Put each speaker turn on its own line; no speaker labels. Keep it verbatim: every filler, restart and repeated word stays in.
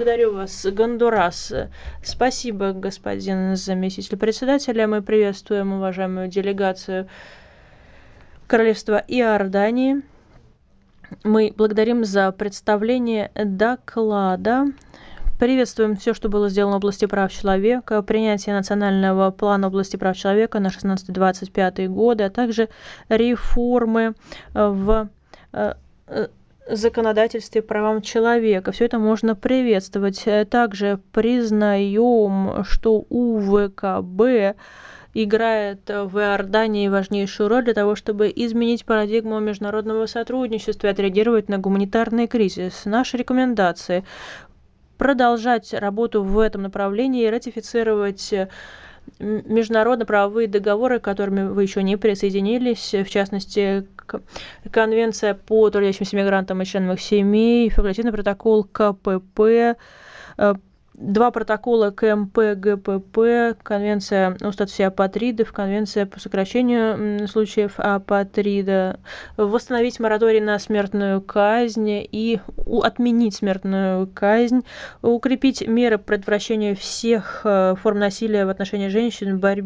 Благодарю вас, Гондурас. Спасибо, господин заместитель председателя. Мы приветствуем уважаемую делегацию Королевства Иордании. Мы благодарим за представление доклада. Приветствуем все, что было сделано в области прав человека, принятие национального плана в области прав человека на шестнадцатый двадцать пятый годы, а также реформы в законодательстве правам человека. Все это можно приветствовать. Также признаем, что УВКБ играет в Иордании важнейшую роль для того, чтобы изменить парадигму международного сотрудничества и отреагировать на гуманитарный кризис. Наши рекомендации: продолжать работу в этом направлении и ратифицировать международно-правовые договоры, к которым вы еще не присоединились, в частности, Конвенция по трудящимся мигрантам и членам их семей, факультативный протокол КПП, два протокола КМП, ГПП, Конвенция о статусе апатридов, Конвенция по сокращению случаев апатрида, восстановить мораторий на смертную казнь и отменить смертную казнь, укрепить меры предотвращения всех форм насилия в отношении женщин, борьбе